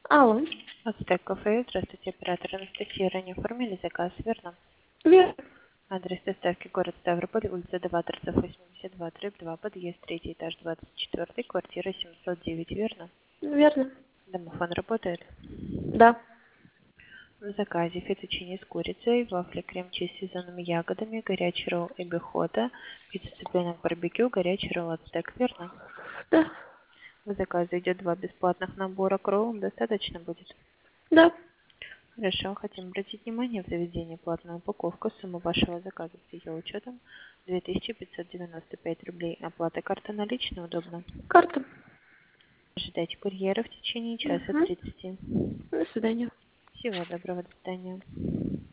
Алло. Ацтек кафе. Здравствуйте, оператор Анастасия. Ранее оформили заказ, верно? Верно. Адрес доставки город Ставрополь, улица 2, торцов 82, дробь 2, подъезд 3, этаж 24, квартира 709, верно? Верно. Домофон работает? Да. В заказе фетучини с курицей, вафли крем-чиз с сезонными ягодами, горячий ролл эбихота, пицца цыпленок барбекю, горячий ролл ацтек, верно? Да. В заказе идет 2 бесплатных набора к роллам, достаточно будет? Да. Хорошо, хотим обратить внимание в заведении платная упаковка. Сумма вашего заказа с ее учетом 2595 рублей. Оплата карты наличной удобно. Карта. Ожидайте курьера в течение часа Угу. 30. До свидания. Всего доброго, до свидания.